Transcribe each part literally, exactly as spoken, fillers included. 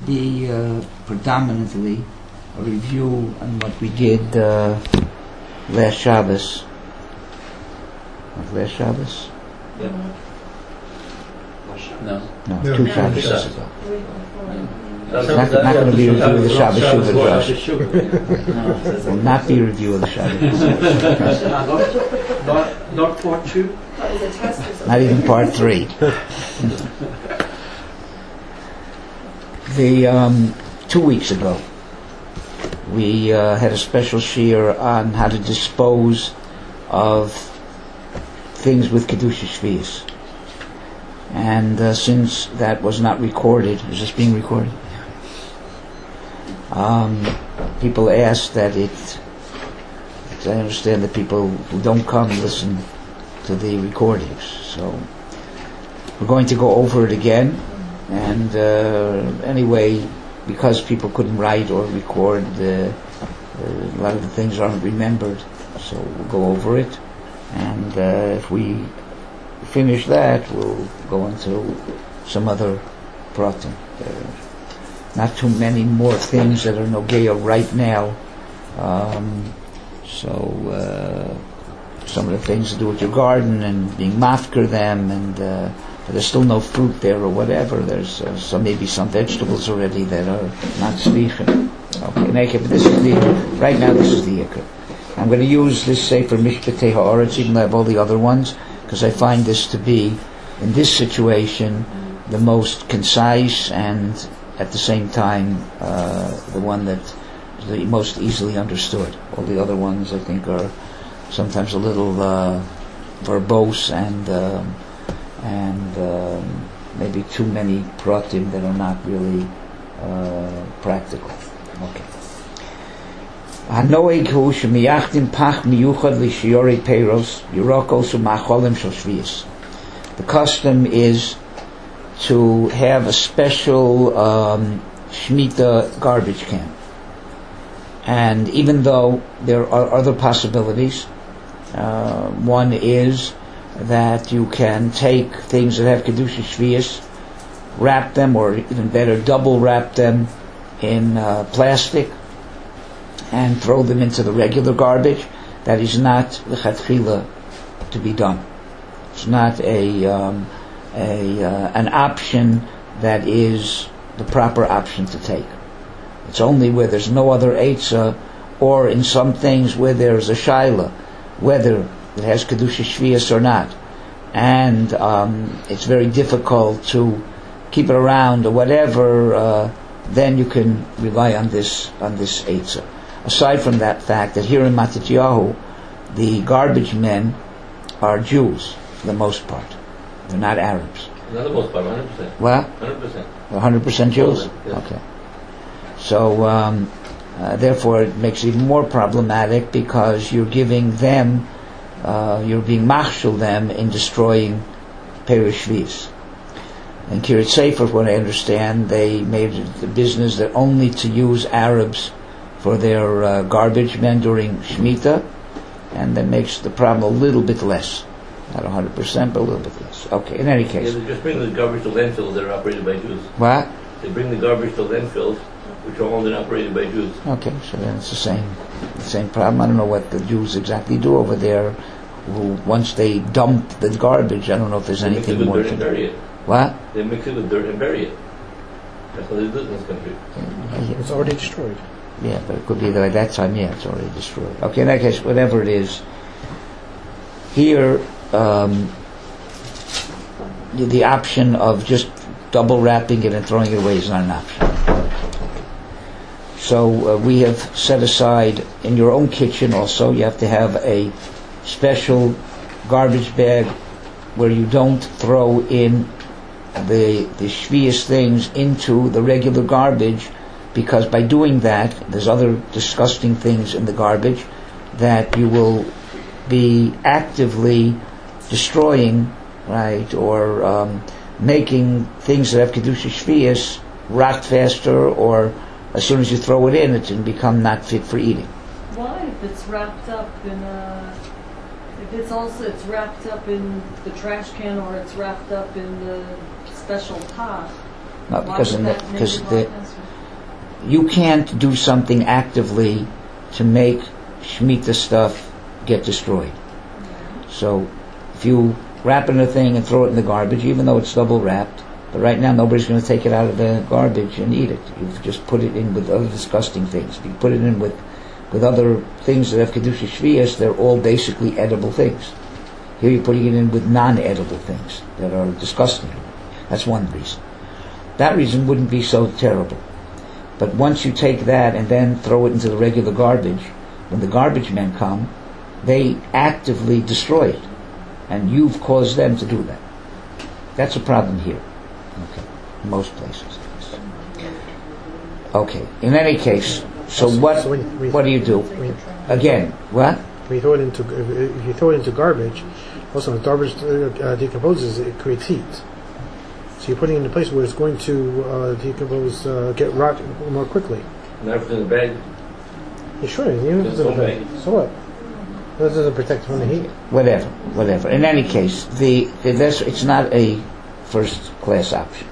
be uh, predominantly a review on what we did uh, last Shabbos. What, last Shabbos? Yeah. No. No, No, two no, Shabbos Shabbos. ago. That's It's not, not going to be a review of the Shabbos Shuvah Drush. Drush. Will not be a review of the Shabbos. Not, not part two? Not even part three. The um, two weeks ago, we uh, had a special shiur on how to dispose of things with kedusha shvius, and uh, since that was not recorded, is this being recorded? Um, people asked that it. I understand that people who don't come listen to the recordings, so we're going to go over it again. And uh, anyway, because people couldn't write or record, uh, uh, a lot of the things aren't remembered, so we'll go over it. And uh, if we finish that, we'll go into some other pratim. Uh, not too many more things that are nogeya right now. Um, so uh, some of the things to do with your garden and being mafker them, and uh, but there's still no fruit there or whatever. There's uh, some maybe some vegetables already that are not slichim. Okay, naked. But this is the right now. This is the ikar. I'm going to use this Sefer Mishpatei Haaretz, even though I have all the other ones, because I find this to be, in this situation, the most concise and at the same time uh, the one that is the most easily understood. All the other ones I think are sometimes a little uh, verbose and um, and um, maybe too many pratim that are not really uh, practical. Okay. The custom is to have a special um, Shemitah garbage can. And even though there are other possibilities, uh, one is that you can take things that have kedusha shvius, wrap them, or even better, double wrap them in uh, plastic, and throw them into the regular garbage. That is not lechatchila to be done. It's not a um, a uh, an option that is the proper option to take. It's only where there's no other eitzah, or in some things where there's a shaila, whether it has kedusha shvius or not, and um, it's very difficult to keep it around or whatever. Uh, then you can rely on this on this eitzah. Aside from that fact that here in Matityahu, the garbage men are Jews for the most part. They're not Arabs. Not the most part, one hundred percent. What? one hundred percent. one hundred percent Jews? Yes. Okay. So, um, uh, therefore, it makes it even more problematic because you're giving them, uh, you're being machshel them in destroying Perish Shvius. In Kiryat Sefer, from what I understand, they made it the business that only to use Arabs for their uh, garbage men during Shemitah, and that makes the problem a little bit less. Not one hundred percent, but a little bit less. Okay, in any case. Yeah, they just bring the garbage to landfills that are operated by Jews. What? They bring the garbage to landfills, which are owned and operated by Jews. Okay, so then it's the same, the same problem. I don't know what the Jews exactly do over there. Who, once they dump the garbage, I don't know if there's They anything mix it more. with dirt and bury it. What? They mix it with dirt and bury it. That's how they do it in this country. Yeah, It's already destroyed. yeah, but it could be that at that time, yeah, it's already destroyed. Okay, in that case, whatever it is, here, um, the, the option of just double wrapping it and throwing it away is not an option. So uh, we have set aside in your own kitchen also, you have to have a special garbage bag where you don't throw in the the shvius things into the regular garbage, because by doing that, there's other disgusting things in the garbage that you will be actively destroying, right, or um, making things that have kedusha shvius rot faster, or as soon as you throw it in, it can become not fit for eating. Why, if it's wrapped up in a, if it's also it's wrapped up in the trash can, or it's wrapped up in the special pot? No, because in the, because the you can't do something actively to make Shemitah stuff get destroyed. So if you wrap it in a thing and throw it in the garbage, even though it's double wrapped, but right now nobody's going to take it out of the garbage and eat it. You've just put it in with other disgusting things. If you put it in with, with other things that have Kedusha Shvius, they're all basically edible things. Here you're putting it in with non-edible things that are disgusting. That's one reason. That reason wouldn't be so terrible. But once you take that and then throw it into the regular garbage, when the garbage men come, they actively destroy it. And you've caused them to do that. That's a problem here. Okay. In most places. Okay. In any case, so what So when- when- what do you do? when- Again, what? When you throw it into if you throw it into garbage, also when garbage uh, decomposes, it creates heat. So you're putting it in a place where it's going to uh, decompose, uh, get rot more quickly. Not if it's in the bag. Yeah, sure. Even if it's in a There's bag. no So what? That doesn't protect from the heat. Whatever, whatever. In any case, the, the this, it's not a first class option.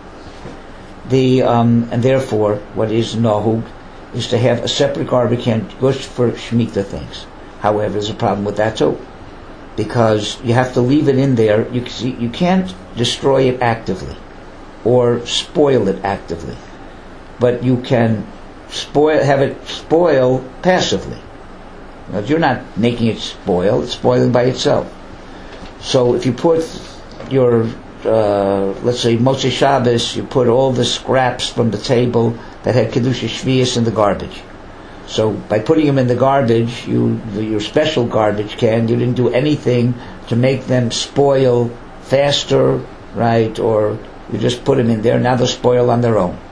The um, and therefore, what is nahug is to have a separate garbage can just for Shemitah things. However, there's a problem with that too, because you have to leave it in there. You see, you can't destroy it actively or spoil it actively, but you can spoil, have it spoil passively. Now, you're not making it spoil; it's spoiling by itself. So, if you put your, uh, let's say, Motzei Shabbos, you put all the scraps from the table that had Kedusha Shvius in the garbage. So, by putting them in the garbage, you your special garbage can, you didn't do anything to make them spoil faster, right? Or you just put them in there. Now they'll spoil on their own.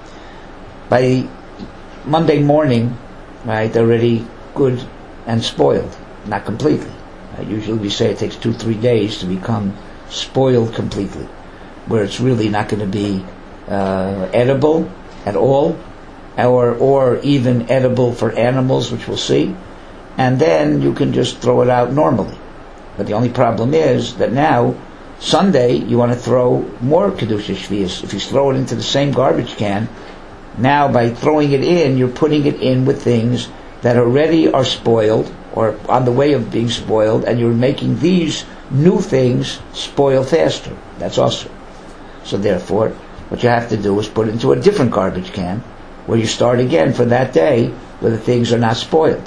By Monday morning, right, they're already good and spoiled, not completely. Uh, usually we say it takes two, three days to become spoiled completely, where it's really not going to be uh, edible at all, or or even edible for animals, which we'll see. And then you can just throw it out normally. But the only problem is that now, Sunday, you want to throw more Kedusha Shvius. If you throw it into the same garbage can, now by throwing it in, you're putting it in with things that already are spoiled or on the way of being spoiled, and you're making these new things spoil faster. That's also. So therefore, what you have to do is put it into a different garbage can where you start again for that day where the things are not spoiled.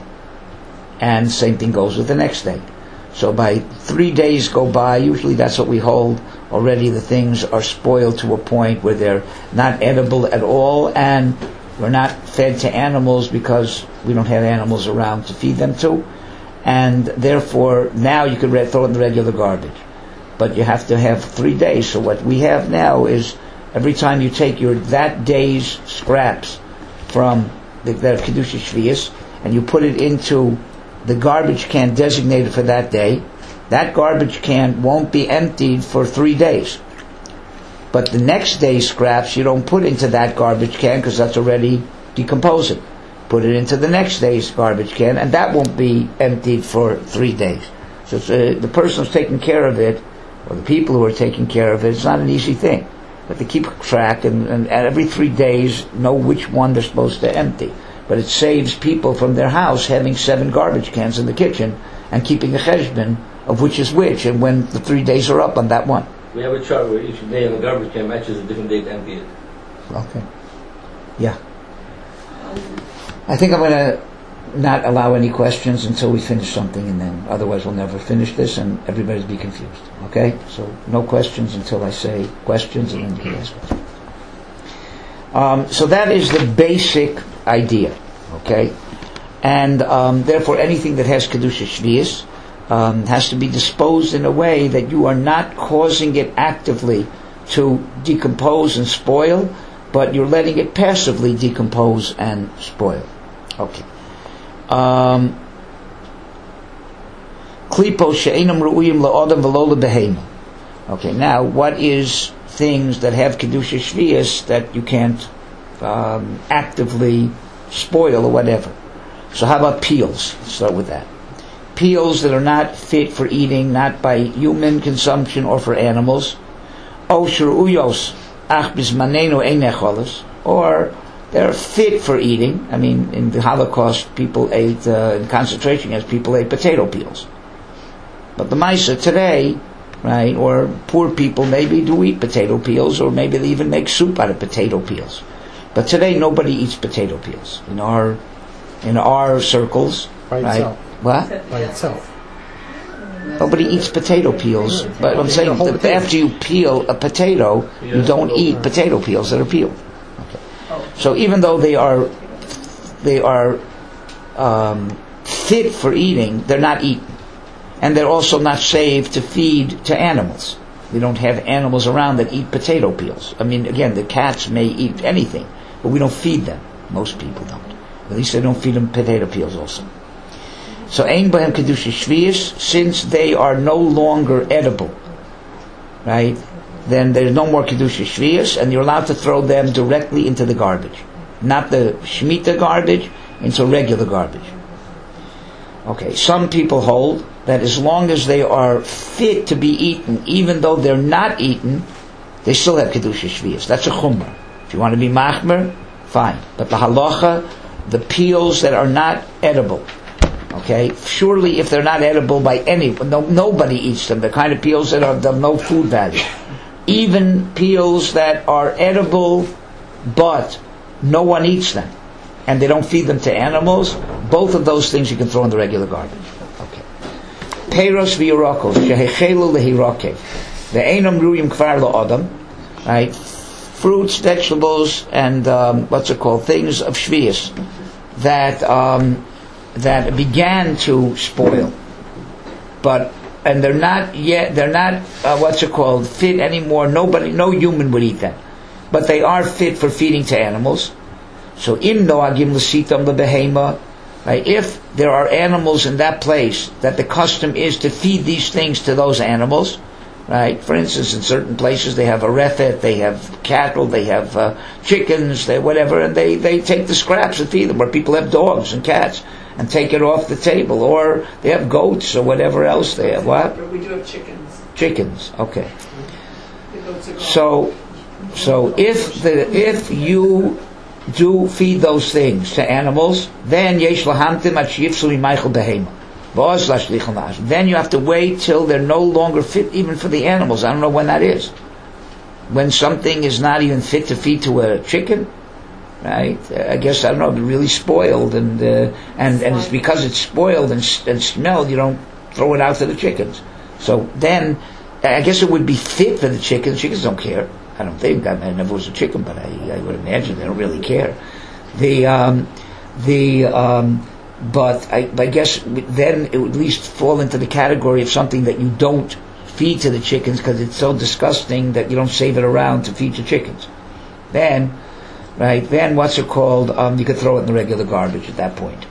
And same thing goes with the next day. So by three days go by, usually that's what we hold, already the things are spoiled to a point where they're not edible at all, and we're not fed to animals because we don't have animals around to feed them to, and therefore now you could re- throw it in the regular garbage. But you have to have three days. So what we have now is every time you take your that day's scraps from the, the Kedusha Shvius and you put it into the garbage can designated for that day, that garbage can won't be emptied for three days. But the next day's scraps you don't put into that garbage can because that's already decomposing. Put it into the next day's garbage can, and that won't be emptied for three days. So it's, uh, the person who's taking care of it, or the people who are taking care of it, it's not an easy thing. But to keep track and, and, and every three days know which one they're supposed to empty. But it saves people from their house having seven garbage cans in the kitchen and keeping a cheshbon of which is which, and when the three days are up on that one. We have a chart where each day on the garbage can matches a different day to empty it. Okay. Yeah. I think I'm going to not allow any questions until we finish something, and then otherwise we'll never finish this and everybody'll be confused. Okay? So no questions until I say questions, and then you can ask questions. Um, so that is the basic idea. Okay? And um, therefore anything that has Kedusha Shvius um, has to be disposed in a way that you are not causing it actively to decompose and spoil, but you're letting it passively decompose and spoil. Okay. Um, Klipo she'enam ru'uyim la'odam v'lo le'behema. Okay, now what is things that have Kedusha Shvius that you can't um, actively spoil or whatever? So how about peels? Let's start with that. Peels that are not fit for eating, not by human consumption or for animals. O shru'uyos ach bismanenu ein necholos, or they're fit for eating. I mean, in the Holocaust, people ate, uh, in concentration camps, people ate potato peels. But the Maisa today, right, or poor people maybe do eat potato peels, or maybe they even make soup out of potato peels. But today, nobody eats potato peels in our in our circles. By right? itself. What? By itself. Nobody eats potato peels. But I'm saying whole that potato. after you peel a potato, you Yeah. don't eat potato peels that are peeled. Okay. So even though they are they are um, fit for eating, they're not eaten. And they're also not saved to feed to animals. We don't have animals around that eat potato peels. I mean, again, the cats may eat anything, but we don't feed them. Most people don't. At least they don't feed them potato peels also. So, Ein Bahem Kedusha Shviyas, since they are no longer edible, right, then there's no more Kedusha Shviyas, and you're allowed to throw them directly into the garbage. Not the Shemitah garbage, into regular garbage. Okay, some people hold that as long as they are fit to be eaten, even though they're not eaten, they still have Kedusha Shviyas. That's a chumrah. If you want to be machmer, fine. But the halacha, the peels that are not edible, okay, surely if they're not edible by any, no, nobody eats them, the kind of peels that are of no food value. Even peels that are edible, but no one eats them, and they don't feed them to animals, both of those things you can throw in the regular garbage. Okay. Peiros v'yirokos, shehechelu lehirokev, ve'enam ruyim kvar la'odam, right? Fruits, vegetables, and um, what's it called? Things of shviyas that um, that began to spoil, but and they're not yet. They're not uh, what's it called? Fit anymore. Nobody, no human would eat them, but they are fit for feeding to animals. So im noagim l'sitam lebehema, right? If there are animals in that place that the custom is to feed these things to those animals. Right. For instance, in certain places they have a refet, they have cattle, they have uh, chickens, they whatever, and they, they take the scraps and feed them. Where people have dogs and cats and take it off the table, or they have goats or whatever else they have. What? But we do have chickens. Chickens. Okay. The goats are gone. So, so if the if you do feed those things to animals, then yesh lahamtim at sheyifsu mimaychel behema. Then you have to wait till they're no longer fit even for the animals. I don't know when that is. When something is not even fit to feed to a chicken, right? I guess, I don't know, it'd be really spoiled, and uh, and and it's because it's spoiled and, and smelled, you don't throw it out to the chickens. So then, I guess it would be fit for the chickens. Chickens don't care. I don't think. I, I never was a chicken, but I, I would imagine they don't really care. The um, the um, But I, I guess then it would at least fall into the category of something that you don't feed to the chickens because it's so disgusting that you don't save it around to feed your chickens. Then, right, then what's it called? Um, you could throw it in the regular garbage at that point.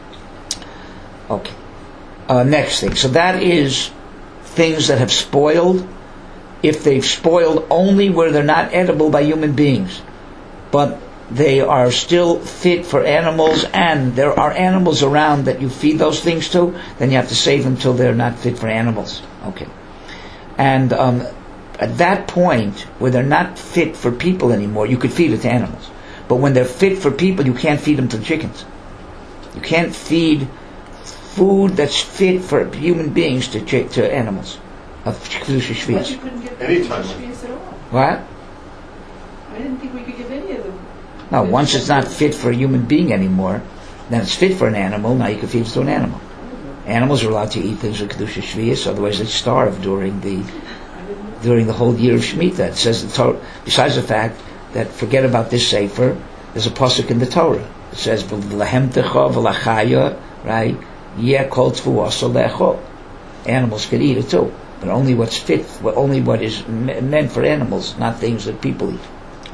Okay. Uh, next thing. So that is things that have spoiled. If they've spoiled only where they're not edible by human beings, but they are still fit for animals, and there are animals around that you feed those things to, then you have to save them till they're not fit for animals. Okay. And um, at that point, where they're not fit for people anymore, you could feed it to animals. But when they're fit for people, you can't feed them to chickens. You can't feed food that's fit for human beings to chi- to animals. Of Kedusha But Shviyas. you couldn't give Anytime. Shviyas at all. What? I didn't think we could give any of them. No, once it's not fit for a human being anymore, then it's fit for an animal. Now you can feed it to an animal. Animals are allowed to eat things with Kedusha Shviyas, otherwise they starve during the during the whole year of Shemitah. It says the Torah, besides the fact that, forget about this sefer, there's a pasuk in the Torah. It says v'lahem techa v'lachaya, right? Yeh kol tfuasa lecho. Animals can eat it too, but only what's fit, only what is meant for animals, not things that people eat.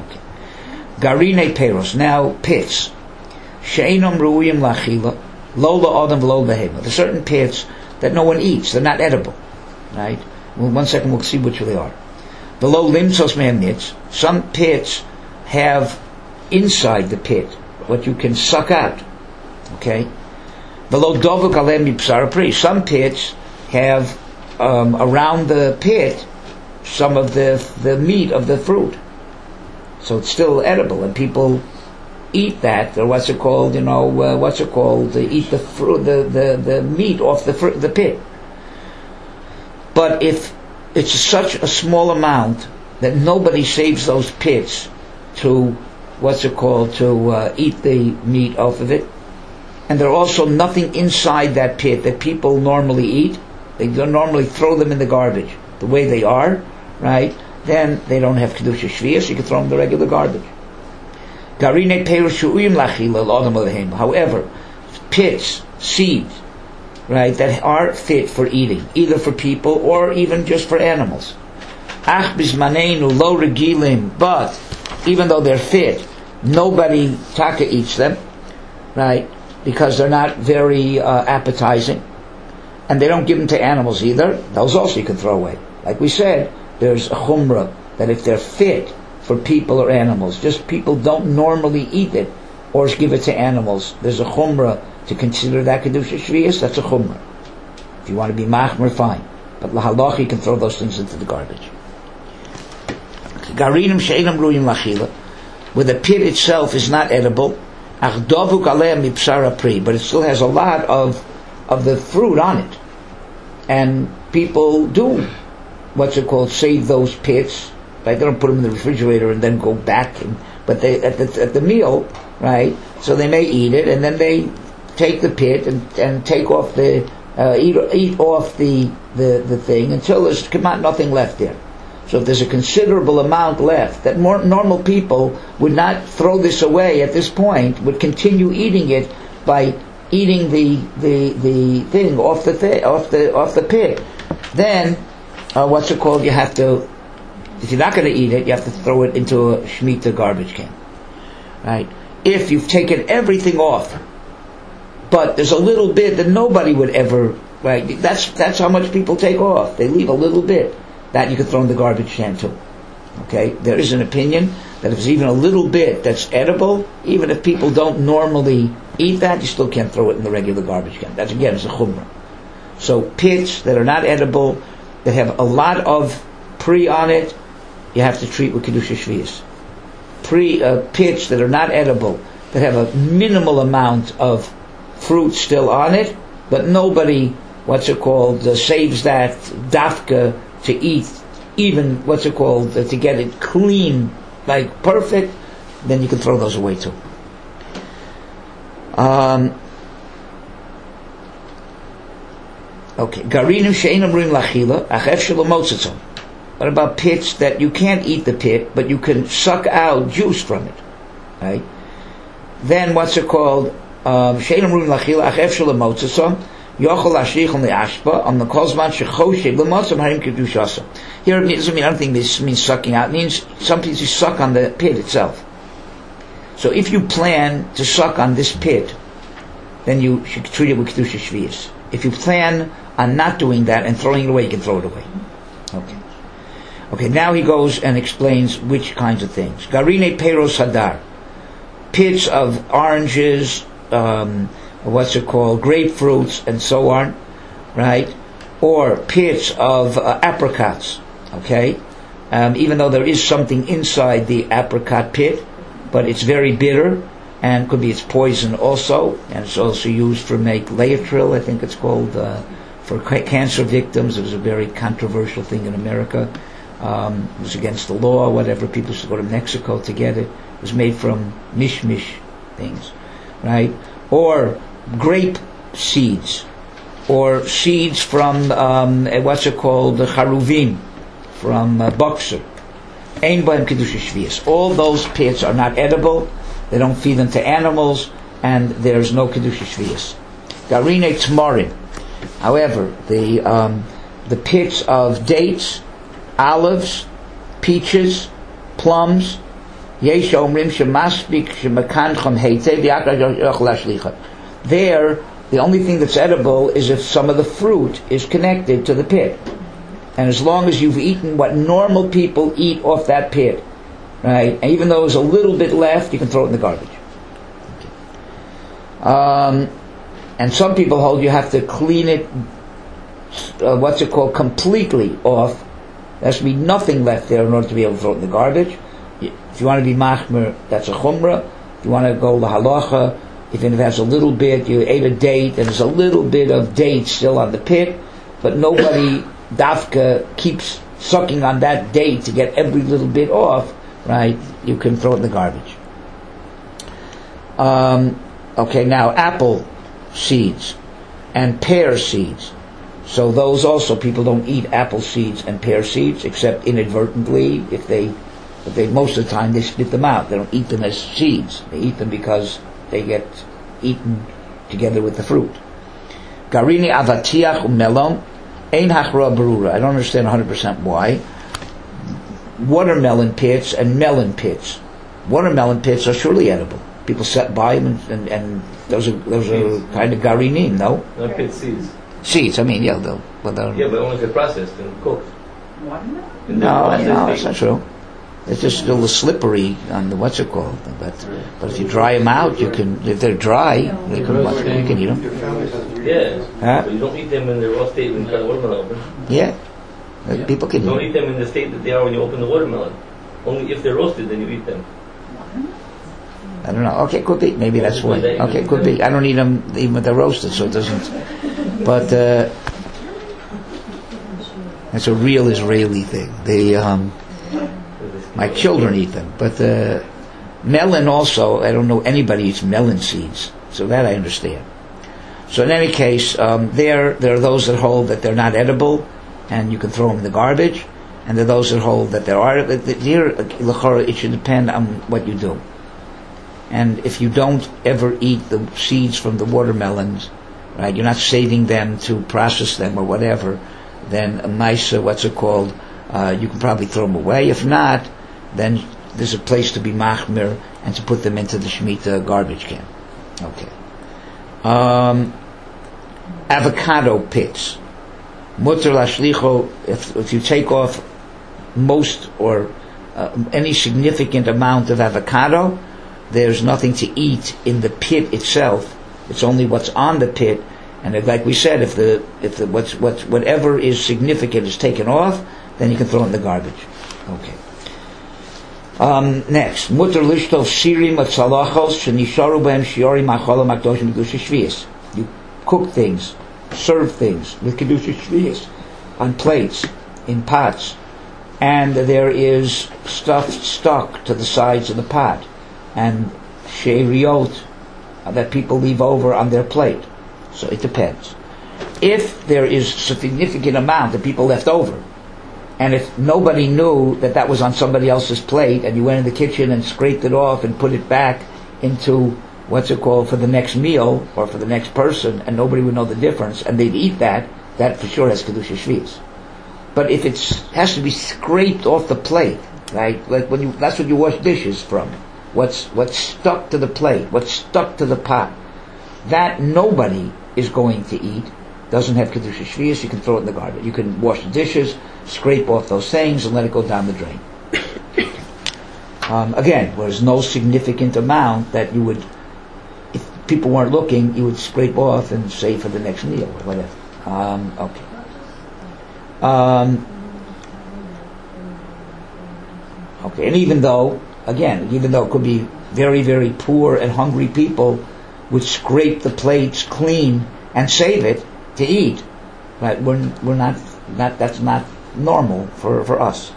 Garine peros, now pits. She'enom ru'uyim lachila, lo la'adam v'lo behema. There's certain pits that no one eats, they're not edible. Right? Well, one second we'll see which they are. Below limsos mehem nitz, some pits have inside the pit what you can suck out. Okay? Below dovuk alem yipsar pri, some pits have um, around the pit some of the the meat of the fruit. So it's still edible, and people eat that, or what's it called, you know, uh, what's it called, uh, eat the fruit, the, the, the meat off the fr- the pit. But if it's such a small amount that nobody saves those pits to, what's it called, to uh, eat the meat off of it, and there are also nothing inside that pit that people normally eat, they don't normally throw them in the garbage the way they are, right? Then they don't have kedusha shvius. You can throw them in the regular garbage. However, pits, seeds, right, that are fit for eating, either for people or even just for animals. But even though they're fit, nobody taka eats them, right? Because they're not very uh, appetizing, and they don't give them to animals either. Those also you can throw away. Like we said, there's a chumrah that if they're fit for people or animals, just people don't normally eat it or give it to animals, there's a chumrah to consider that kedusha shvius. That's a chumrah. If you want to be machmer, fine, but lahalach you can throw those things into the garbage. Garinim she'enam ruim lachila, where the pit itself is not edible, ach dovuk aleim mipsara pri, but it still has a lot of of the fruit on it, and people do what's it called, save those pits, right? They don't put them in the refrigerator and then go back, and, but they at the, at the meal, right? So they may eat it, and then they take the pit and, and take off the uh, eat eat off the, the, the thing until there's come out nothing left there. So if there's a considerable amount left, that more normal people would not throw this away at this point, would continue eating it by eating the the, the thing off the th- off the off the pit. Then uh, what's it called? You have to, if you're not going to eat it, you have to throw it into a Shemitah garbage can, right? If you've taken everything off, but there's a little bit that nobody would ever, right? That's that's how much people take off. They leave a little bit. That you can throw in the garbage can too. Okay? There is an opinion that if there's even a little bit that's edible, even if people don't normally eat that, you still can't throw it in the regular garbage can. That's again, it's a chumrah. So pits that are not edible, that have a lot of pre on it, you have to treat with kedusha shvius. Pre uh, pits that are not edible, that have a minimal amount of fruit still on it, but nobody, what's it called, uh, saves that dafka to eat, even what's it called, uh, to get it clean, like perfect, then you can throw those away too. Um, okay, garinim she'enam ruim lachila, achef shelo. What about pits that you can't eat the pit, but you can suck out juice from it, right? Then what's it called? She'enam ruim lachila, achef shelo motzatzon. Yochel ashlich on the ashpa on the kozman shechoshe l'motzam harim kedushasa. Here it doesn't mean, I don't think this means sucking out. It means some people you suck on the pit itself. So if you plan to suck on this pit, then you should treat it with kedusha shvius. If you plan on not doing that and throwing it away, you can throw it away. Okay. Okay. Now he goes and explains which kinds of things. Garine peros hadar, pits of oranges. Um, what's it called, grapefruits and so on, right? Or pits of uh, apricots, okay? Um, even though there is something inside the apricot pit, but it's very bitter, and could be it's poison also, and it's also used for make Laetrile, I think it's called, uh, for ca- cancer victims. It was a very controversial thing in America. Um, it was against the law, whatever. People used to go to Mexico to get it. It was made from mishmish things, right? Or grape seeds, or seeds from um, what's it called, the charuvim, from uh, boxer. Ein bahem kedusha shvius. All those pits are not edible. They don't feed them to animals, and there's no kedusha shvius. Garine tmorim. However, the um, the pits of dates, olives, peaches, plums, yesh omrim shemaspik shemakanchon heitev yakar yochel ashlicha. There, the only thing that's edible is if some of the fruit is connected to the pit. And as long as you've eaten what normal people eat off that pit, right, and even though there's a little bit left, you can throw it in the garbage. Um, and some people hold you have to clean it, uh, what's it called, completely off. There has to be nothing left there in order to be able to throw it in the garbage. If you want to be machmer, that's a chumrah. you want to go the halacha, even if it has a little bit, you ate a date, and there's a little bit of date still on the pit, but nobody, dafka, keeps sucking on that date to get every little bit off, right? You can throw it in the garbage. Um, okay, now apple seeds and pear seeds. So those also, people don't eat apple seeds and pear seeds except inadvertently. If they, if they most of the time they spit them out. They don't eat them as seeds. They eat them because they get eaten together with the fruit. Garini avatiach umelon ein hachra berura. I don't understand one hundred percent why. Watermelon pits and melon pits. Watermelon pits are surely edible. People set by them, and, and, and those are those are kind of garinim, no? Not pit seeds. Seeds. I mean, yeah, they'll, well, they'll, Yeah, but only if they're processed and cooked. Watermelon? And no, they're no, processed, that's not true. It's just still the slippery on the what's it called. But but if you dry them out, you can. If they're dry, they can, you can eat them. Yeah. Huh? But you don't eat them in their raw state when you cut the watermelon open. Yeah, Uh, people can You don't eat eat them in the state that they are when you open the watermelon. Only if they're roasted, then you eat them. them. I don't know. Okay, could be. Maybe that's why. Okay, could be. I don't eat them even when they're roasted, so it doesn't. But uh, it's a real Israeli thing. They, um, my children eat them, but uh, melon also. I don't know anybody eats melon seeds, so that I understand. So in any case, um, there there are those that hold that they're not edible, and you can throw them in the garbage, and there are those that hold that there are. Here, it should depend on what you do. And if you don't ever eat the seeds from the watermelons, right, you're not saving them to process them or whatever, then a nice, uh, what's it called, uh, you can probably throw them away. If not, then there's a place to be machmir and to put them into the Shemitah garbage can. Okay. Um, avocado pits. Mutter lashlicho, if, if you take off most or uh, any significant amount of avocado, there's nothing to eat in the pit itself. It's only what's on the pit, and if, like we said, if the if the what's what's whatever is significant is taken off, then you can throw it in the garbage. Okay. Um, next, mutter lishtov shirim atzalachos shenisharu behem shiori macholam akdoshim kedusha shvius. You cook things, serve things with kedusha shvius on plates, in pots, and there is stuff stuck to the sides of the pot, and sheiriot that people leave over on their plate. So it depends. If there is a significant amount that people left over, and if nobody knew that that was on somebody else's plate, and you went in the kitchen and scraped it off and put it back into what's it called for the next meal or for the next person, and nobody would know the difference, and they'd eat that, that for sure has kedusha shvius. But if it has to be scraped off the plate, right? Like when you, that's what you wash dishes from. What's what's stuck to the plate, what's stuck to the pot, that nobody is going to eat, doesn't have kedusha shvius. You can throw it in the garbage. You can wash the dishes, scrape off those things, and let it go down the drain. um, again, there's no significant amount that you would, if people weren't looking, you would scrape off and save for the next meal or whatever. Um, okay. Um, okay, and even though, again, even though it could be very, very poor and hungry people would scrape the plates clean and save it to eat, right? We're we're not not that's not normal for for us.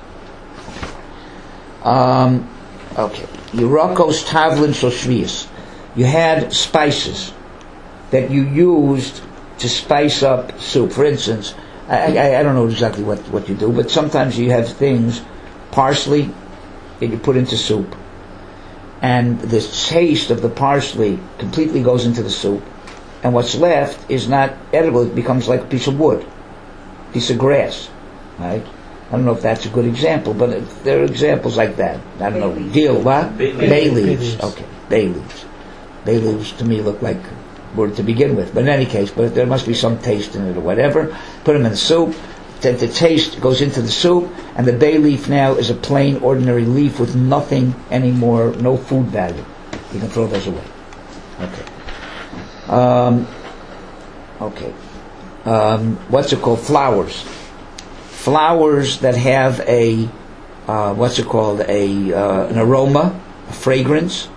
Um, okay, Yerakos tavlin shoshvius. You had spices that you used to spice up soup. For instance, I, I, I don't know exactly what, what you do, but sometimes you have things, parsley, that you put into soup, and the taste of the parsley completely goes into the soup, and what's left is not edible. It becomes like a piece of wood, piece of grass, right? I don't know if that's a good example, but there are examples like that. I don't know. Deal, what? Bay leaves. Bay leaves. Bay leaves. Okay, bay leaves. Bay leaves to me look like word to begin with, but in any case, but there must be some taste in it or whatever. Put them in the soup. The, the taste goes into the soup, and the bay leaf now is a plain, ordinary leaf with nothing anymore, no food value. You can throw those away. Okay. Um, okay. Um, what's it called? Flowers. Flowers that have a, uh, what's it called? A uh, an aroma, a fragrance.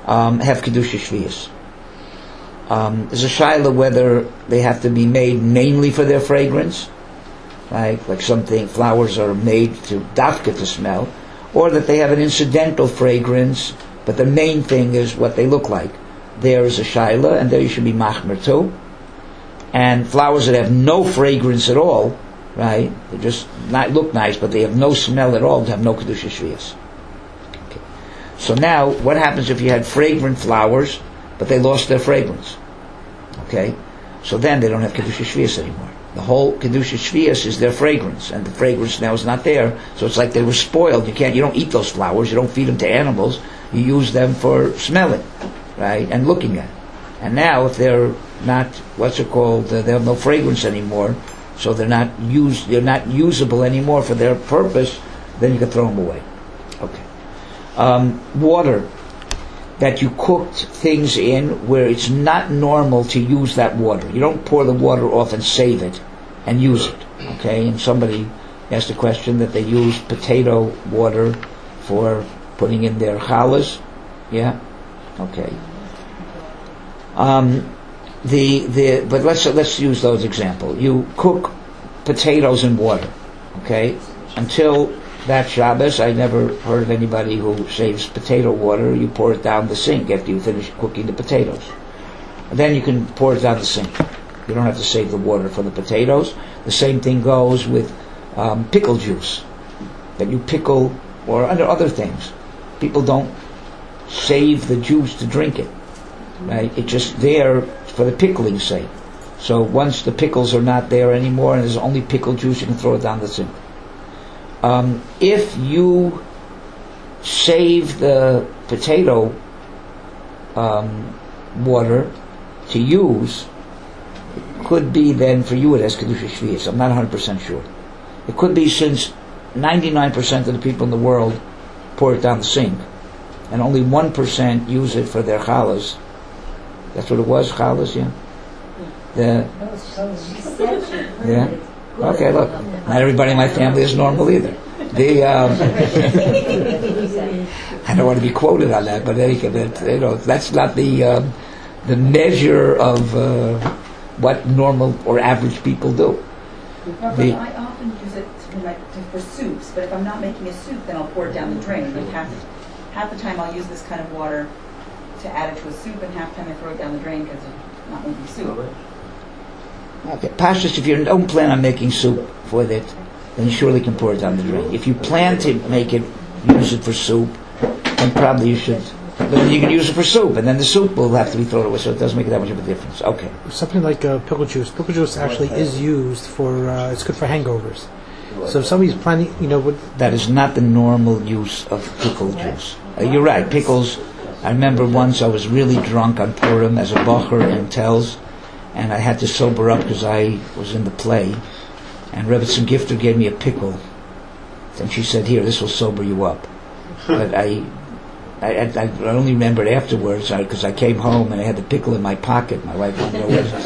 um, have kedusha shvius. Um, there's a shaila whether they have to be made mainly for their fragrance, right? Like something flowers are made to dafka to smell, or that they have an incidental fragrance, but the main thing is what they look like. There is a shaila, and there you should be machmer too. And flowers that have no fragrance at all, right? They just not look nice, but they have no smell at all. They have no kedusha shvius. Okay. So now, what happens if you had fragrant flowers, but they lost their fragrance? Okay, so then they don't have kedusha shvius anymore. The whole kedusha shvius is their fragrance, and the fragrance now is not there. So it's like they were spoiled. You can't, you don't eat those flowers. You don't feed them to animals. You use them for smelling, right, and looking at. And now, if they're not, what's it called? Uh, they have no fragrance anymore, so they're not used. They're not usable anymore for their purpose. Then you can throw them away. Okay. Um, water that you cooked things in where it's not normal to use that water. You don't pour the water off and save it and use it. Okay. And somebody asked a question that they use potato water for putting in their challahs. Yeah. Okay. Um, the the but let's let's use those example. You cook potatoes in water, okay? Until that Shabbos, I never heard of anybody who saves potato water. You pour it down the sink after you finish cooking the potatoes. And then you can pour it down the sink. You don't have to save the water for the potatoes. The same thing goes with um, pickle juice that you pickle, or under other things. People don't save the juice to drink it. Right? It's just there for the pickling's sake. So once the pickles are not there anymore and there's only pickle juice, you can throw it down the sink. Um, if you save the potato um, water to use, it could be then for you it has kedusha shvius. I'm not one hundred percent sure. It could be since ninety-nine percent of the people in the world pour it down the sink and only one percent use it for their challahs. That's what it was, challahs, yeah? The, yeah? Okay, look, not everybody in my family is normal either. The, um, I don't want to be quoted on that, but anyway, that, you know, that's not the um, the measure of uh, what normal or average people do. Well, The, I often use it to, like, to, for soups, but if I'm not making a soup, then I'll pour it down the drain. Like half, half the time I'll use this kind of water to add it to a soup, and half the time I throw it down the drain because it's not making soup. okay, Pashtus, if you don't plan on making soup for that, then you surely can pour it down the drain. If you plan to make it, use it for soup, then probably you should. But then you can use it for soup, and then the soup will have to be thrown away, so it doesn't make that much of a difference. Okay. Something like uh, pickle juice. Pickle juice actually is used for, uh, it's good for hangovers. So if somebody's planning, you know, would That is not the normal use of pickle juice. Uh, you're right, pickles. I remember once I was really drunk on Purim as a bacher in Telz, and I had to sober up because I was in the play, and Rebbetzin Gifter gave me a pickle, and she said, "Here, this will sober you up." But I, I, I, I only remembered afterwards because I, I came home and I had the pickle in my pocket. My wife didn't know where it was.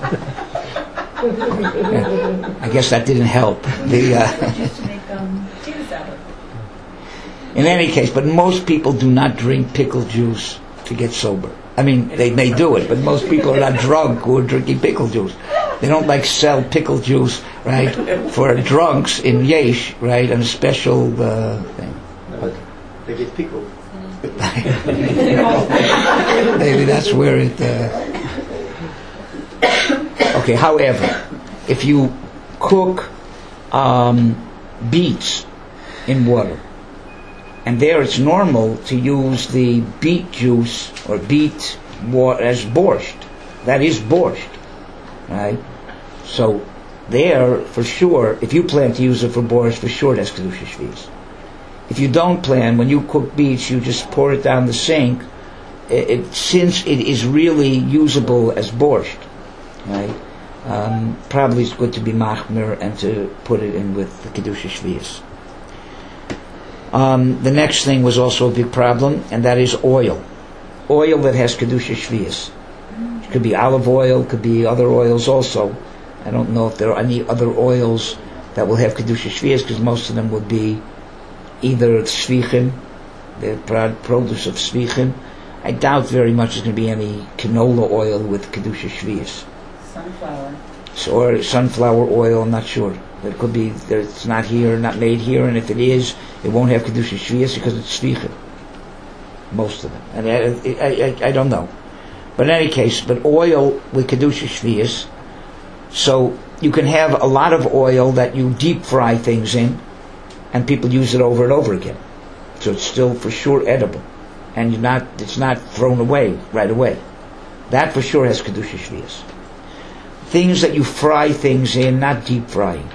I guess that didn't help. The, uh, Just to make um, potato salad. in any case, but most people do not drink pickle juice to get sober. I mean, they may do it, but most people are not drunk who are drinking pickle juice. They don't like sell pickle juice, right, for drunks in Yesh, right, and a special uh, thing. They get pickled. Maybe that's where it. Uh... Okay. However, if you cook um, beets in water, and there it's normal to use the beet juice or beet water as borscht. That is borscht, right? So there, for sure, if you plan to use it for borscht, for sure that's kedusha shvius. If you don't plan, when you cook beets, you just pour it down the sink. It, it, since it is really usable as borscht, right? Um, probably it's good to be machmer and to put it in with the kedusha shvius. Um, the next thing was also a big problem, and that is oil. Oil that has kedusha shvius. It could be olive oil, could be other oils also. I don't know if there are any other oils that will have kedusha shvius, because most of them would be either tzvichim, the produce of tzvichim, I doubt very much there's going to be any canola oil with Kedusha Shvius. Sunflower. So, or sunflower oil, I'm not sure. It could be that it's not here, not made here, and if it is, it won't have Kedusha Shvius because it's Shvicha. Most of them. And I, I, I, I don't know. But in any case, but oil with Kedusha Shvius, so you can have a lot of oil that you deep fry things in, and people use it over and over again. So it's still for sure edible. And you're not, it's not thrown away right away. That for sure has Kedusha Shvius. Things that you fry things in, not deep frying.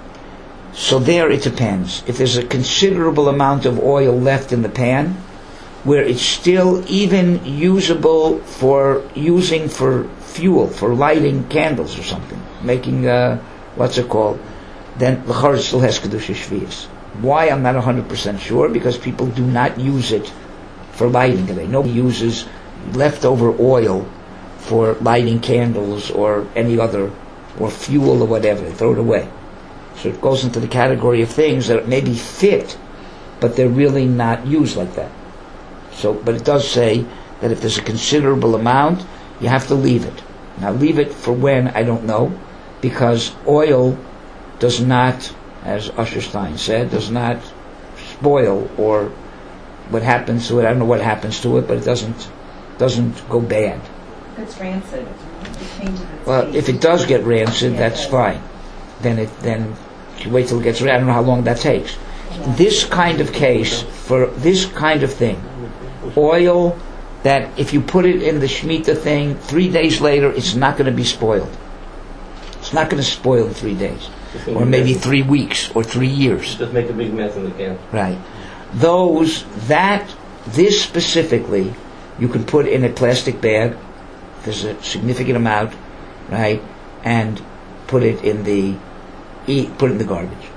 So there it depends. If there's a considerable amount of oil left in the pan, where it's still even usable for using for fuel, for lighting candles or something, making, uh, what's it called, then the char still has Kedusha Shvius. Why? I'm not one hundred percent sure, because people do not use it for lighting today. Nobody uses leftover oil for lighting candles or any other, or fuel or whatever. They throw it away. So it goes into the category of things that maybe fit, but they're really not used like that. So, but it does say that if there's a considerable amount, you have to leave it. Now, leave it for when, I don't know, because oil does not, as Usher Stein said, does not spoil, or what happens to it, I don't know what happens to it, but it doesn't doesn't go bad. It's rancid. It changes its Well, taste. if it does get rancid, Yeah, that's it does. fine. Then it then you wait till it gets rancid. I don't know how long that takes. This kind of case, for this kind of thing, oil that if you put it in the Shemitah thing, three days later it's not going to be spoiled. It's not going to spoil in three days. Or maybe three weeks, or three years. Just make a big mess in the can. Right. Those, that, this specifically, you can put in a plastic bag, there's a significant amount, right, and put it in the, eat, put it in the garbage.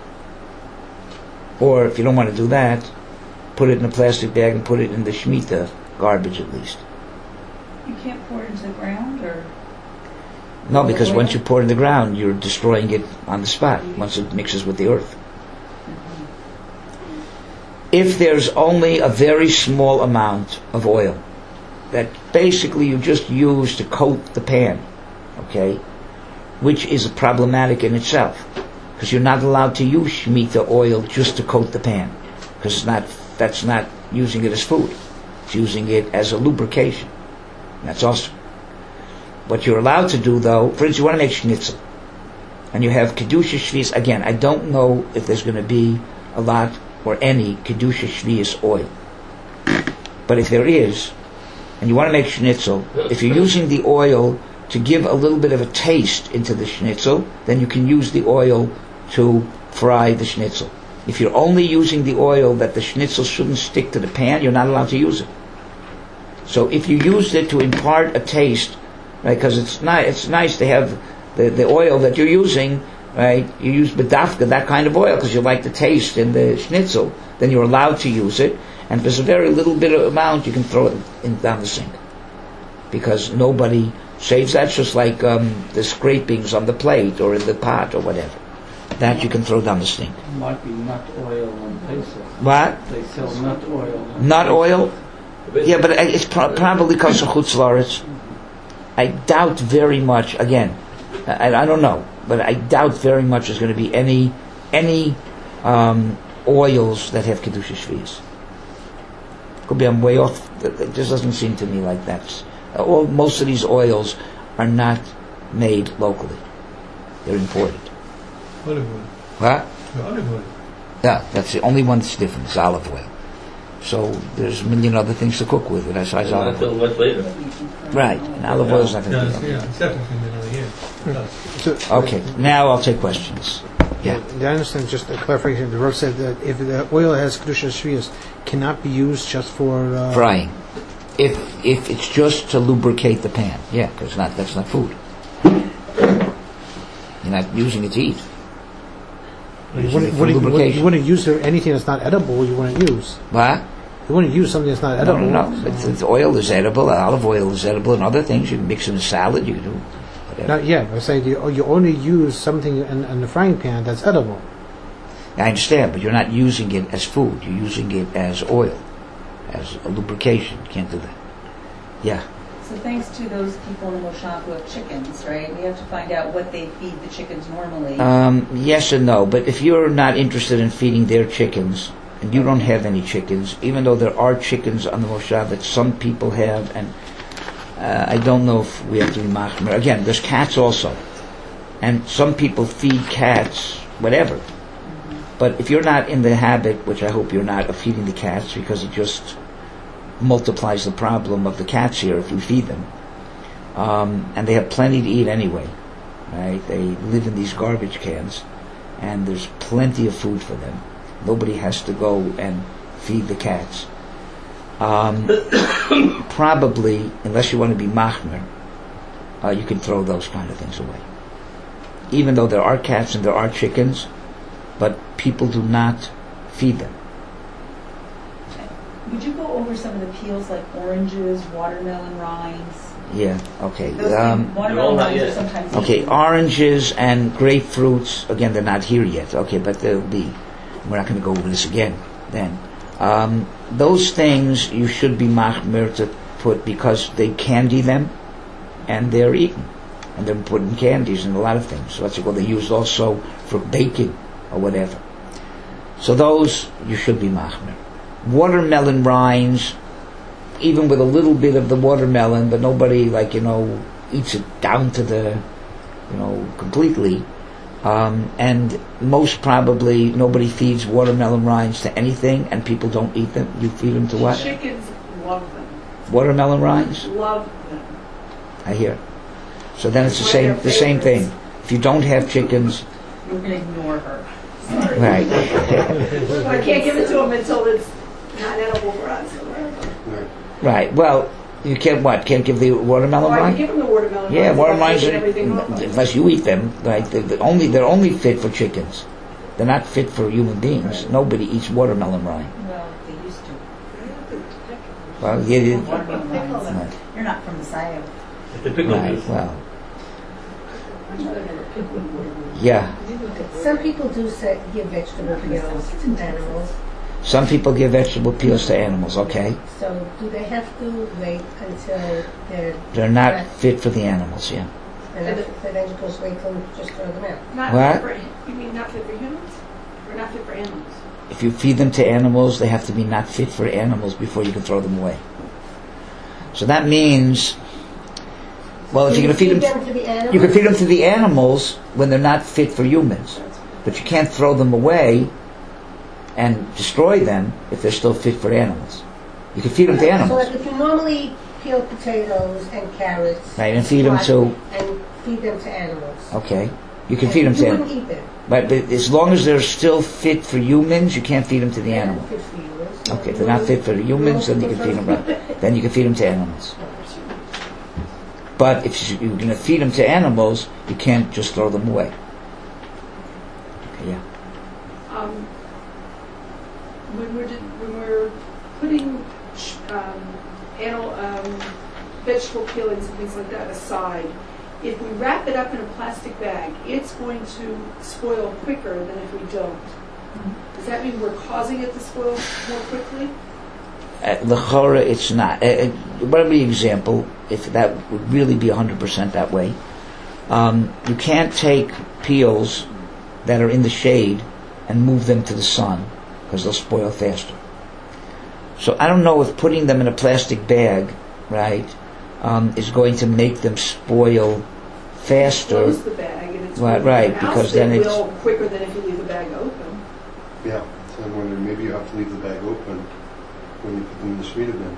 Or if you don't want to do that, put it in a plastic bag and put it in the Shemitah garbage at least. You can't pour it into the ground, or No, because once you pour it in the ground, you're destroying it on the spot, once it mixes with the earth. If there's only a very small amount of oil that basically you just use to coat the pan, okay, which is problematic in itself, because you're not allowed to use Shemitah oil just to coat the pan, because it's not, that's not using it as food. It's using it as a lubrication. That's awesome. What you're allowed to do, though, for instance, you want to make schnitzel, and you have Kedusha Shvius. Again, I don't know if there's going to be a lot or any Kedusha Shvius oil. But if there is, and you want to make schnitzel, if you're using the oil to give a little bit of a taste into the schnitzel, then you can use the oil to fry the schnitzel. If you're only using the oil that the schnitzel shouldn't stick to the pan, you're not allowed to use it. So if you used it to impart a taste, right, because it's nice, it's nice to have the, the oil that you're using, right, you use bedafka, that kind of oil, because you like the taste in the schnitzel, then you're allowed to use it, and if there's a very little bit of amount, you can throw it in, down the sink. Because nobody saves that, just like um, the scrapings on the plate, or in the pot, or whatever. That you can throw down the sink. Might be nut oil on Pesach. What? They sell nut oil. on Nut Pesach. oil? Yeah, but it's pro- probably comes from Chutz La'aretz. I doubt very much, again, I, I don't know, but I doubt very much there's going to be any any um, oils that have Kedusha Shvius. Could be I'm way off. It just doesn't seem to me like that. Uh, all, most of these oils are not made locally. They're imported. Olive oil. What? Yeah, olive oil. Yeah, that's the only one that's different, is olive oil. So there's a million other things to cook with it besides Not olive until oil. much later. Right, and olive oil is not going Yeah, to it's, be yeah, it's definitely another year. It does. So, Okay, now I'll take questions. Yeah. I understand, just a clarification. The Rav said that if the oil has Kedusha Shvius, cannot be used just for uh, Frying. If if it's just to lubricate the pan, yeah, because not that's not food. You're not using it to eat. You're You using it wouldn't, for wouldn't, lubrication. you wouldn't use anything that's not edible. You wouldn't use. What? You wouldn't use something that's not No, edible. no, no. It's, it's oil is edible. Olive oil is edible, and other things. You can mix in a salad. You can do whatever. Not yet. I say you, you only use something in, in the frying pan that's edible. I understand, but you're not using it as food. You're using it as oil, as a lubrication. You can't do that. Yeah. So thanks to those people in the Moshav who have chickens, right? We have to find out what they feed the chickens normally. Um, yes and no, but if you're not interested in feeding their chickens, and you don't have any chickens, even though there are chickens on the Moshav that some people have, and uh, I don't know if we have to be machmer. Again, there's cats also, and some people feed cats whatever. Mm-hmm. But if you're not in the habit, which I hope you're not, of feeding the cats, because it just multiplies the problem of the cats here if you feed them, um, and they have plenty to eat anyway, right? They live in these garbage cans, and there's plenty of food for them. Nobody has to go and feed the cats. Um, probably, unless you want to be machmer, uh, you can throw those kind of things away. Even though there are cats and there are chickens, but people do not feed them. Would you go over some of the peels like oranges, watermelon rinds? Yeah, okay. Those Um, things, watermelon not rinds are yet. sometimes okay, eaten. oranges and grapefruits, again, they're not here yet. Okay, but they'll be. We're not going to go over this again then. Um, those things you should be machmir to put because they candy them and they're eaten. And they're put in candies and a lot of things. So that's what they use also for baking or whatever. So those you should be machmir. Watermelon rinds, even with a little bit of the watermelon, but nobody, like, you know, eats it down to the, you know, completely. Um, and most probably nobody feeds watermelon rinds to anything, and people don't eat them. You feed them to what? Chickens love them. Watermelon rinds? Love them. I hear. So then it's the It's one same of the their same thing. favorites. If you don't have chickens, We're going to ignore her. right? I can't give it to them until it's not edible for us. Right. Well, you can't what? Can't give the watermelon Oh, I can rind? give them the watermelon. Yeah, rinds, watermelon but rinds. taking everything off them. Unless you eat them, right? They're, they're only they're only fit for chickens. They're not fit for human beings. Nobody eats watermelon rind. Well, they used to. Well, yeah, you- Watermelon rinds. right. You're not from the Messiah. The pickle Right. juice. Well, yeah. Some people do say give vegetable peels to animals. Some people give vegetable peels to animals. Okay, So do they have to wait until they're they're not fit for the animals. Yeah. they're not, so then just wait till you just throw them out? Not What? fit for, you mean not fit for humans? Or not fit for animals? If you feed them to animals, they have to be not fit for animals before you can throw them away. So that means, well, if Do you're going to feed them, them to the animals? you can feed them to the animals when they're not fit for humans, but you can't throw them away and destroy them if they're still fit for animals. You can feed them to So animals, like if you normally peel potatoes and carrots, right, and feed them to, and feed them to animals. okay, you can feed them You to wouldn't animals. eat them. But, but as long as they're still fit for humans, you can't feed them to the They're animal. not fit for humans. Okay, if they're not fit for humans, then you can feed them, right. Then you can feed them to animals. But if you're going to feed them to animals, you can't just throw them away. Okay, yeah. Um, when we're di- when we're putting um, animal um, vegetable peelings and things like that aside, if we wrap it up in a plastic bag, it's going to spoil quicker than if we don't. Does that mean we're causing it to spoil more quickly? Uh, L'chora, it's not. Uh, uh, whatever the example, if that would really be one hundred percent that way, um, you can't take peels that are in the shade and move them to the sun because they'll spoil faster. So I don't know if putting them in a plastic bag, right, um, is going to make them spoil faster. Close the bag and it's Right, going right, in the house, because they then it's- will quicker than if you leave the bag open. Yeah, so I'm wondering, maybe you have to leave the bag open when you put them in the Sweden bin.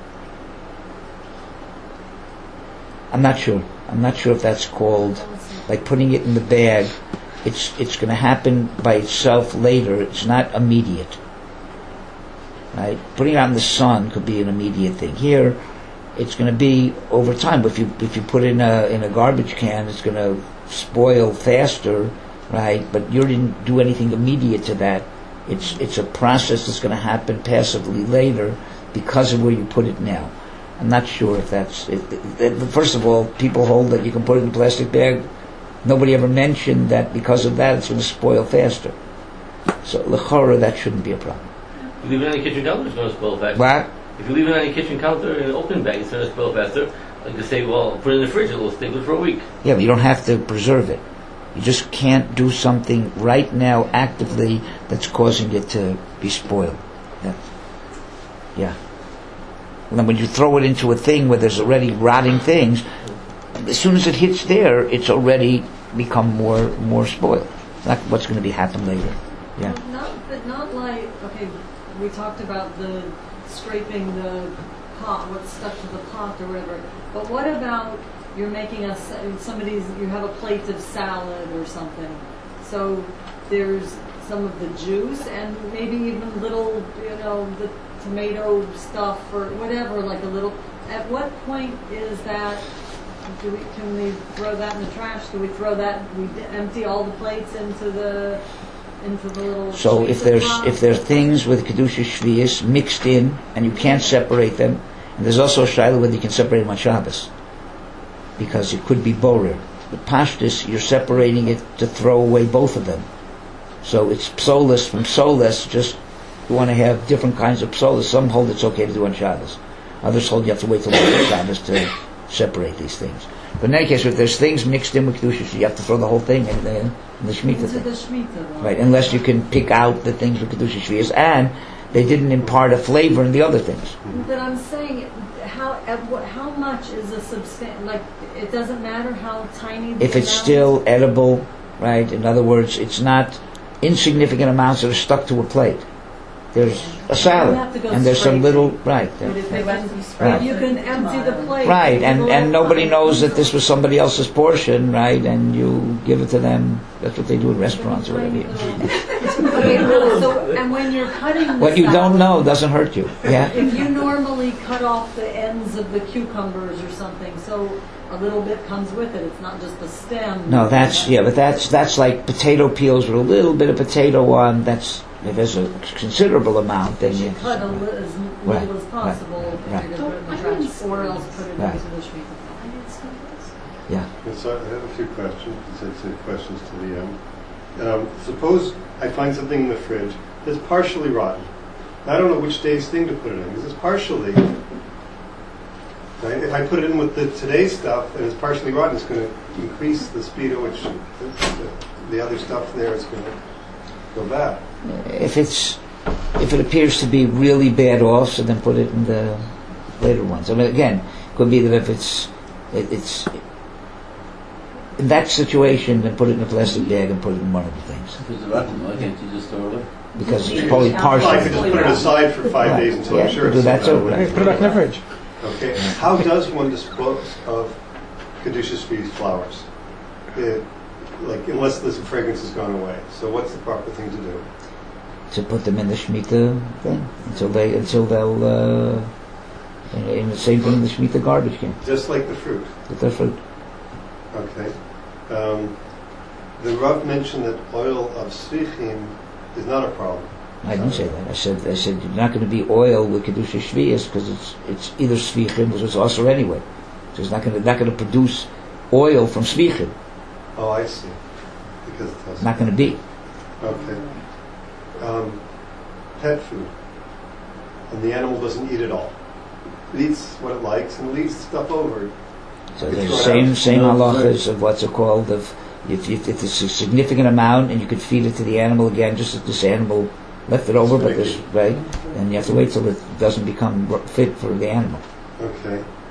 I'm not sure. I'm not sure if that's called, like putting it in the bag. It's it's going to happen by itself later. It's not immediate, right? Putting it out in the sun could be an immediate thing. Here, it's going to be over time. If you if you put it in a in a garbage can, it's going to spoil faster, right? But you didn't do anything immediate to that. It's it's a process that's going to happen passively later because of where you put it now. I'm not sure if that's. It, it, it, first of all, people hold that you can put it in a plastic bag. Nobody ever mentioned that because of that it's going to spoil faster. So l'chora, that shouldn't be a problem. You leave it on the kitchen counter, it's going to spoil fast. What? If you leave it on your kitchen counter in an open bag, it's going to spoil faster. Like to say, well, put it in the fridge, it'll stay good for a week. Yeah, but you don't have to preserve it. You just can't do something right now actively that's causing it to be spoiled. Yeah. Yeah. And then when you throw it into a thing where there's already rotting things, as soon as it hits there, it's already become more more spoiled. Not what's going to be happen later. Yeah. Well, not, but not like, okay, we talked about the scraping the pot, what's stuck to the pot or whatever. But what about you're making a, somebody's, you have a plate of salad or something. So there's some of the juice and maybe even little, you know, the tomato stuff or whatever, like a little, at what point is that, do we, can we throw that in the trash? Do we throw that, we d- empty all the plates into the, into the little... So if there's if there's things with Kedusha Shvius mixed in and you can't separate them, and there's also a shaila whether you can separate them on Shabbos, because it could be borer. But pashtus, you're separating it to throw away both of them. So it's psolas from psolas, just you want to have different kinds of psolas. Some hold it's okay to do on Shabbos. Others hold you have to wait till after Shabbos to separate these things. But in any case, if there's things mixed in with Kedusha, you have to throw the whole thing in the, in the Shemitah Into thing. the Shemitah. Right, unless you can pick out the things with Kedusha Shvius, and they didn't impart a flavor in the other things. But I'm saying, how at what, how much is a substan? Like, it doesn't matter how tiny. The If it's amount still is. edible, right, in other words, it's not insignificant amounts that are stuck to a plate. There's a salad, have to go and there's some scraping. little, right, But there- if they Right. can, Right. you can empty the plate. right, and, With a and little nobody fine knows that this pencil. was somebody else's portion, right, and you give it to them. That's what they do in restaurants or whatever. Okay, no, so, and when you're cutting the What you don't salad, know doesn't hurt you, yeah? if you normally cut off the ends of the cucumbers or something, so a little bit comes with it. It's not just the stem. No, that's, yeah, but that's, that's like potato peels with a little bit of potato on, that's, if there's a considerable amount, then You you... cut a li- as Right, little as possible if right. you're going to put it in the trash, or else put it Right. into the Shemitah. Yeah. Yes, so I have a few questions, since it's questions to the end. Um, suppose I find something in the fridge that's partially rotten. I don't know which day's thing to put it in, because it's partially. Right? If I put it in with the today's stuff and it's partially rotten, it's going to increase the speed at which the, the other stuff there is going to go bad. If it's, if it appears to be really bad off, so then put it in the later ones. I mean, again, it could be that if it's, it, it's, in that situation, then put it in a plastic bag and put it in one of the things. If it's rotten, why can't you just throw it away? Because it's probably Well, I partial. could just put it aside for five Right. days until Yeah, I'm sure you do it's that too, uh, Hey, put it back in the fridge. Okay. How does one dispose of Kedusha Shvius flowers? It, like, unless the fragrance has gone away. So what's the proper thing to do? To put them in the Shemitah thing until they, until they'll, uh, in, in the same thing in the Shemitah garbage can, Just like the fruit. with their fruit. Okay. Um, the Rav mentioned that oil of svichim is not a problem. I didn't say that. I said, I said you're not going to be oil with Kedusha Shvius because it's, it's either Svichim, which is also anyway. So it's not going to, not going to produce oil from Svichim. Oh, I see. Because it has. Not going to be. Okay. Um, pet food. And the animal doesn't eat it all. It eats what it likes and leaves stuff over. So You there's throw the it same out. same No, halachas of what's it called of if, if, if it's a significant amount and you could feed it to the animal again, just as this animal left it over, but there's right, and you have to wait till it doesn't become fit for the animal. Okay.